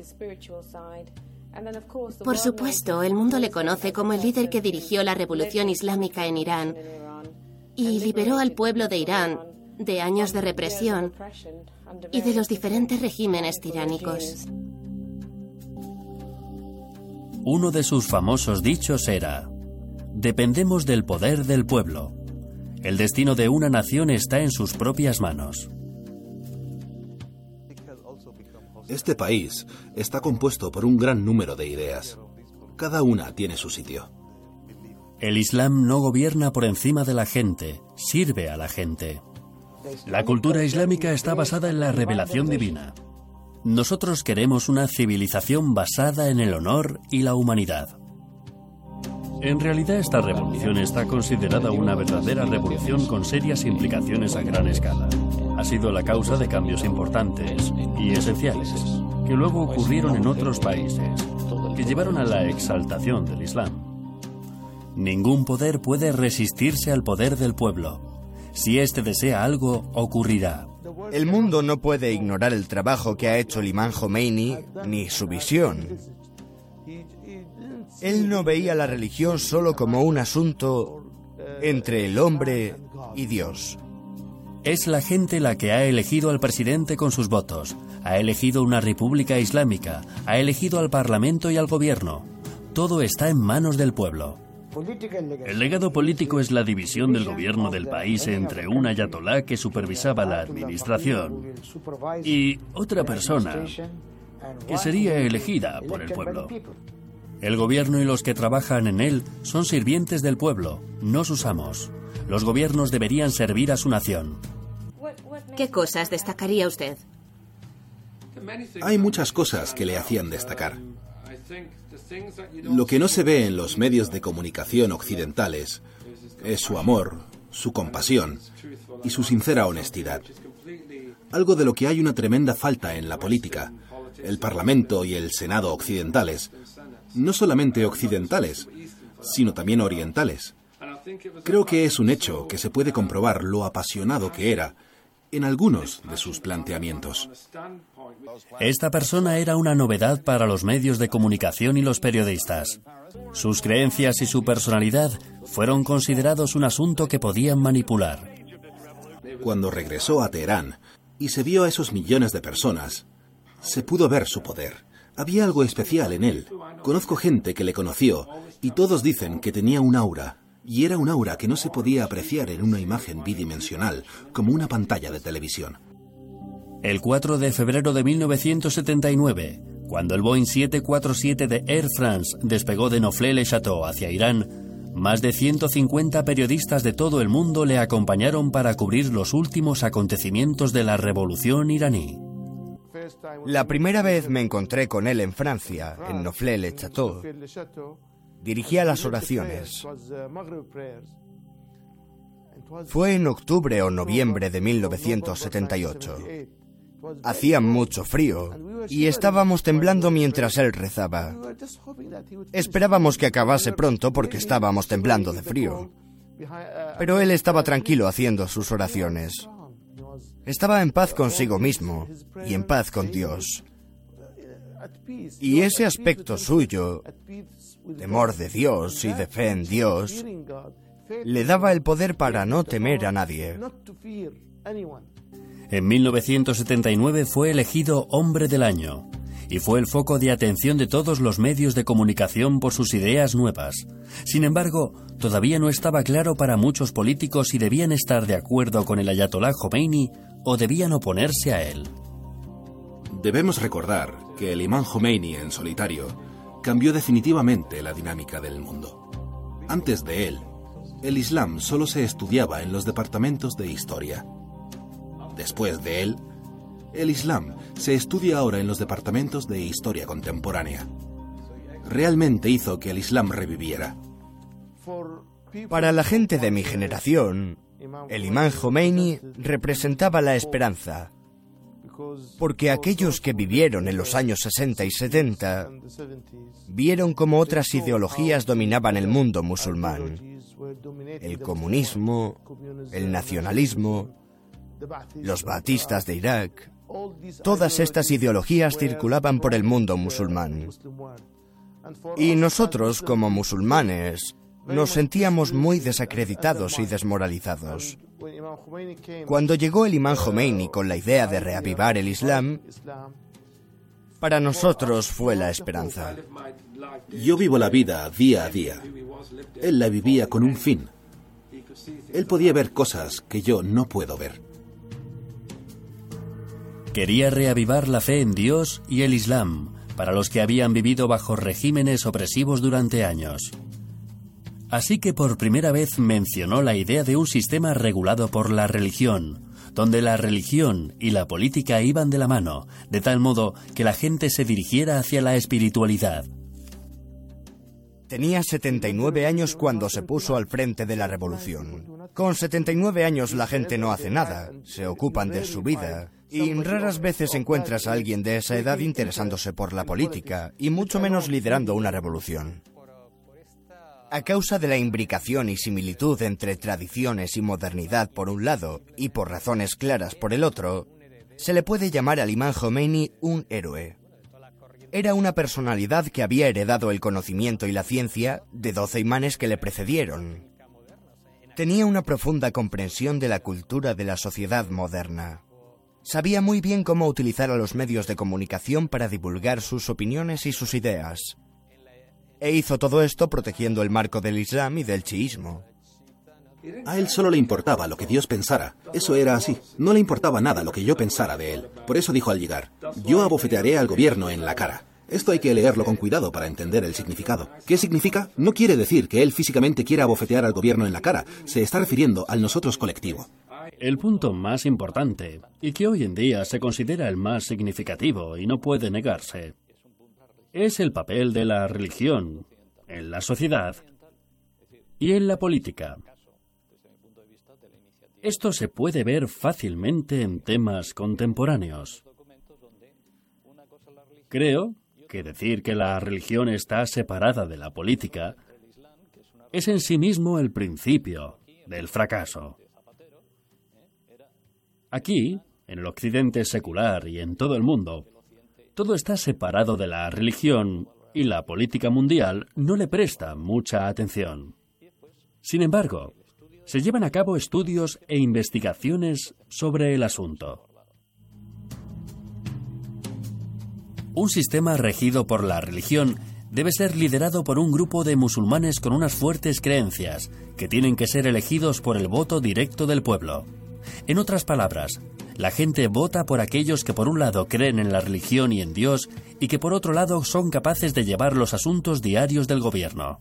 Por supuesto, el mundo le conoce como el líder que dirigió la revolución islámica en Irán y liberó al pueblo de Irán de años de represión y de los diferentes regímenes tiránicos. Uno de sus famosos dichos era: dependemos del poder del pueblo. El destino de una nación está en sus propias manos. Este país está compuesto por un gran número de ideas. Cada una tiene su sitio. El Islam no gobierna por encima de la gente, sirve a la gente. La cultura islámica está basada en la revelación divina. Nosotros queremos una civilización basada en el honor y la humanidad. En realidad, esta revolución está considerada una verdadera revolución con serias implicaciones a gran escala. Ha sido la causa de cambios importantes y esenciales, que luego ocurrieron en otros países, que llevaron a la exaltación del Islam. Ningún poder puede resistirse al poder del pueblo. Si éste desea algo, ocurrirá. El mundo no puede ignorar el trabajo que ha hecho el imán Khomeini ni su visión. Él no veía la religión solo como un asunto entre el hombre y Dios. Es la gente la que ha elegido al presidente con sus votos, ha elegido una república islámica, ha elegido al parlamento y al gobierno. Todo está en manos del pueblo. El legado político es la división del gobierno del país entre un ayatolá que supervisaba la administración y otra persona que sería elegida por el pueblo. El gobierno y los que trabajan en él son sirvientes del pueblo, no sus amos. Los gobiernos deberían servir a su nación. ¿Qué cosas destacaría usted? Hay muchas cosas que le hacían destacar. Lo que no se ve en los medios de comunicación occidentales es su amor, su compasión y su sincera honestidad. Algo de lo que hay una tremenda falta en la política. El Parlamento y el Senado occidentales, no solamente occidentales, sino también orientales. Creo que es un hecho que se puede comprobar lo apasionado que era en algunos de sus planteamientos. Esta persona era una novedad para los medios de comunicación y los periodistas. Sus creencias y su personalidad fueron considerados un asunto que podían manipular. Cuando regresó a Teherán, y se vio a esos millones de personas. Se pudo ver su poder. Había algo especial en él. Conozco gente que le conoció y todos dicen que tenía un aura. Y era un aura que no se podía apreciar en una imagen bidimensional, como una pantalla de televisión. El 4 de febrero de 1979, cuando el Boeing 747 de Air France despegó de Noflé-le-Château hacia Irán, más de 150 periodistas de todo el mundo le acompañaron para cubrir los últimos acontecimientos de la revolución iraní. La primera vez me encontré con él en Francia, en Noflé-le-Château. Dirigía las oraciones. Fue en octubre o noviembre de 1978. Hacía mucho frío y estábamos temblando mientras él rezaba. Esperábamos que acabase pronto porque estábamos temblando de frío. Pero él estaba tranquilo haciendo sus oraciones. Estaba en paz consigo mismo y en paz con Dios. Y ese aspecto suyo, temor de Dios y de fe en Dios, le daba el poder para no temer a nadie. En 1979 fue elegido Hombre del Año y fue el foco de atención de todos los medios de comunicación por sus ideas nuevas. Sin embargo, todavía no estaba claro para muchos políticos si debían estar de acuerdo con el Ayatolá Jomeini o debían oponerse a él. Debemos recordar que el imán Jomeini en solitario cambió definitivamente la dinámica del mundo. Antes de él, el Islam solo se estudiaba en los departamentos de historia. Después de él, el Islam se estudia ahora en los departamentos de historia contemporánea. Realmente hizo que el Islam reviviera. Para la gente de mi generación, el imán Jomeini representaba la esperanza, porque aquellos que vivieron en los años 60 y 70 vieron cómo otras ideologías dominaban el mundo musulmán. El comunismo, el nacionalismo, los baatistas de Irak, todas estas ideologías circulaban por el mundo musulmán. Y nosotros, como musulmanes, nos sentíamos muy desacreditados y desmoralizados. Cuando llegó el imán Jomeini con la idea de reavivar el Islam, para nosotros fue la esperanza. Yo vivo la vida día a día. Él la vivía con un fin. Él podía ver cosas que yo no puedo ver. Quería reavivar la fe en Dios y el Islam para los que habían vivido bajo regímenes opresivos durante años. Así que por primera vez mencionó la idea de un sistema regulado por la religión, donde la religión y la política iban de la mano, de tal modo que la gente se dirigiera hacia la espiritualidad. Tenía 79 años cuando se puso al frente de la revolución. Con 79 años la gente no hace nada, se ocupan de su vida, y raras veces encuentras a alguien de esa edad interesándose por la política, y mucho menos liderando una revolución. A causa de la imbricación y similitud entre tradiciones y modernidad por un lado, y por razones claras por el otro, se le puede llamar al imán Jomeini un héroe. Era una personalidad que había heredado el conocimiento y la ciencia de 12 imanes que le precedieron. Tenía una profunda comprensión de la cultura de la sociedad moderna. Sabía muy bien cómo utilizar a los medios de comunicación para divulgar sus opiniones y sus ideas. E hizo todo esto protegiendo el marco del Islam y del chiismo. A él solo le importaba lo que Dios pensara. Eso era así. No le importaba nada lo que yo pensara de él. Por eso dijo al llegar: yo abofetearé al gobierno en la cara. Esto hay que leerlo con cuidado para entender el significado. ¿Qué significa? No quiere decir que él físicamente quiera abofetear al gobierno en la cara. Se está refiriendo al nosotros colectivo. El punto más importante, y que hoy en día se considera el más significativo y no puede negarse, es el papel de la religión en la sociedad y en la política. Esto se puede ver fácilmente en temas contemporáneos. Creo que decir que la religión está separada de la política es en sí mismo el principio del fracaso. Aquí, en el occidente secular y en todo el mundo, todo está separado de la religión y la política mundial no le presta mucha atención. Sin embargo, se llevan a cabo estudios e investigaciones sobre el asunto. Un sistema regido por la religión debe ser liderado por un grupo de musulmanes con unas fuertes creencias, que tienen que ser elegidos por el voto directo del pueblo. En otras palabras, la gente vota por aquellos que por un lado creen en la religión y en Dios, y que por otro lado son capaces de llevar los asuntos diarios del gobierno.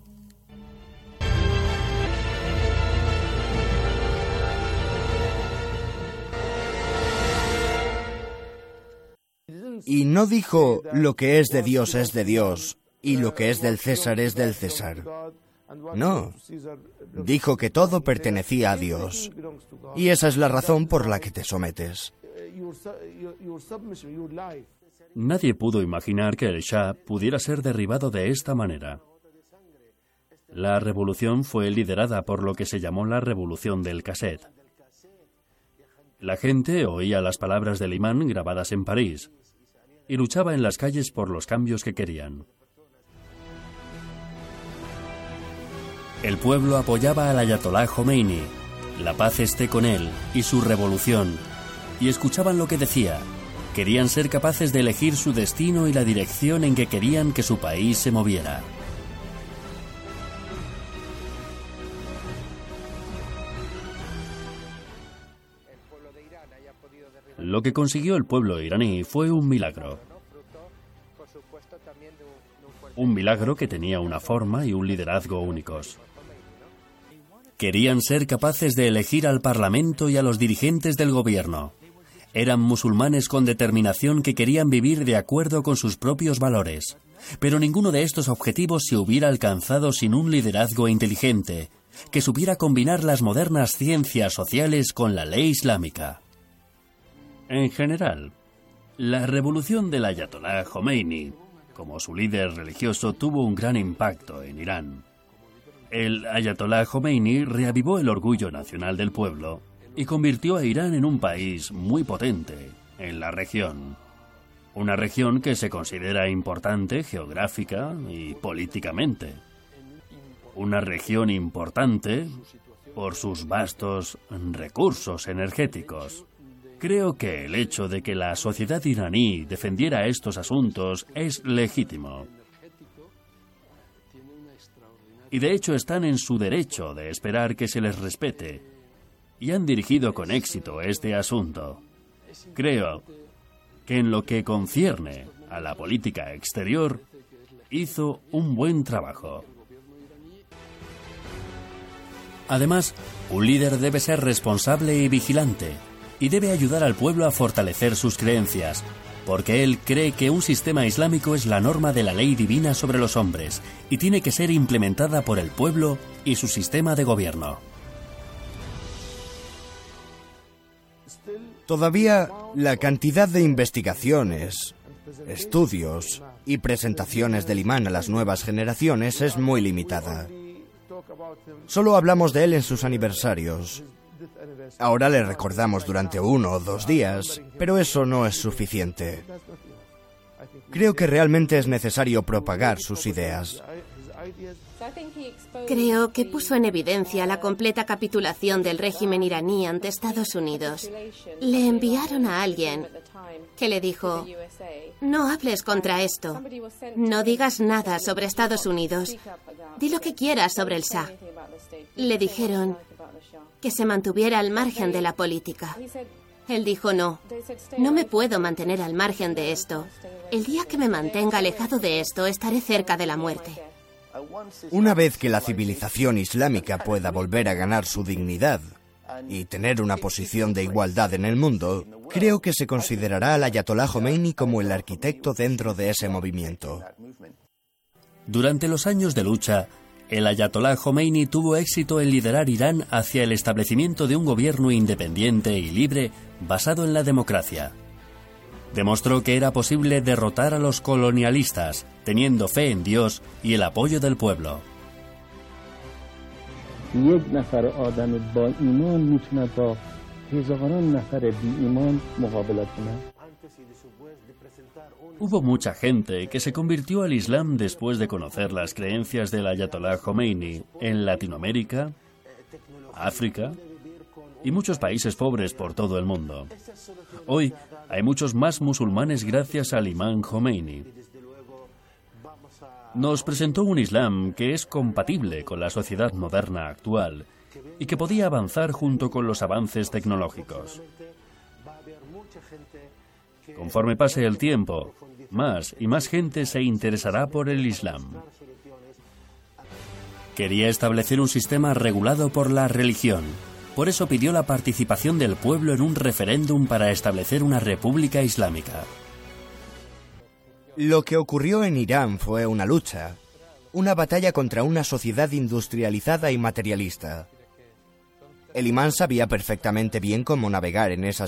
Y no dijo lo que es de Dios y lo que es del César es del César. No, dijo que todo pertenecía a Dios. Y esa es la razón por la que te sometes. Nadie pudo imaginar que el Shah pudiera ser derribado de esta manera. La revolución fue liderada por lo que se llamó la Revolución del Cassette. La gente oía las palabras del imán grabadas en París y luchaba en las calles por los cambios que querían. El pueblo apoyaba al ayatolá Jomeini, la paz esté con él, y su revolución, y escuchaban lo que decía. Querían ser capaces de elegir su destino y la dirección en que querían que su país se moviera. Lo que consiguió el pueblo iraní fue un milagro. Un milagro que tenía una forma y un liderazgo únicos. Querían ser capaces de elegir al Parlamento y a los dirigentes del gobierno. Eran musulmanes con determinación que querían vivir de acuerdo con sus propios valores. Pero ninguno de estos objetivos se hubiera alcanzado sin un liderazgo inteligente, que supiera combinar las modernas ciencias sociales con la ley islámica. En general, la revolución del ayatolá Jomeini, como su líder religioso, tuvo un gran impacto en Irán. El ayatolá Jomeini reavivó el orgullo nacional del pueblo y convirtió a Irán en un país muy potente en la región. Una región que se considera importante geográfica y políticamente. Una región importante por sus vastos recursos energéticos. Creo que el hecho de que la sociedad iraní defendiera estos asuntos es legítimo. Y de hecho están en su derecho de esperar que se les respete. Y han dirigido con éxito este asunto. Creo que en lo que concierne a la política exterior, hizo un buen trabajo. Además, un líder debe ser responsable y vigilante, y debe ayudar al pueblo a fortalecer sus creencias, porque él cree que un sistema islámico es la norma de la ley divina sobre los hombres, y tiene que ser implementada por el pueblo y su sistema de gobierno. Todavía la cantidad de investigaciones, estudios y presentaciones del imán a las nuevas generaciones es muy limitada. Solo hablamos de él en sus aniversarios. Ahora le recordamos durante 1 o 2 días, pero eso no es suficiente. Creo que realmente es necesario propagar sus ideas. Creo que puso en evidencia la completa capitulación del régimen iraní ante Estados Unidos. Le enviaron a alguien que le dijo: no hables contra esto, no digas nada sobre Estados Unidos, di lo que quieras sobre el Shah. Le dijeron que se mantuviera al margen de la política. Él dijo: no me puedo mantener al margen de esto. El día que me mantenga alejado de esto, estaré cerca de la muerte. Una vez que la civilización islámica pueda volver a ganar su dignidad y tener una posición de igualdad en el mundo, creo que se considerará al ayatolá Jomeini como el arquitecto dentro de ese movimiento. Durante los años de lucha, el ayatolá Jomeini tuvo éxito en liderar Irán hacia el establecimiento de un gobierno independiente y libre basado en la democracia. Demostró que era posible derrotar a los colonialistas, teniendo fe en Dios y el apoyo del pueblo. Hubo mucha gente que se convirtió al Islam después de conocer las creencias del ayatolá Jomeini en Latinoamérica, África y muchos países pobres por todo el mundo. Hoy hay muchos más musulmanes gracias al imán Khomeini. Nos presentó un Islam que es compatible con la sociedad moderna actual y que podía avanzar junto con los avances tecnológicos. Conforme pase el tiempo, más y más gente se interesará por el Islam. Quería establecer un sistema regulado por la religión. Por eso pidió la participación del pueblo en un referéndum para establecer una república islámica. Lo que ocurrió en Irán fue una lucha, una batalla contra una sociedad industrializada y materialista. El imán sabía perfectamente bien cómo navegar en esa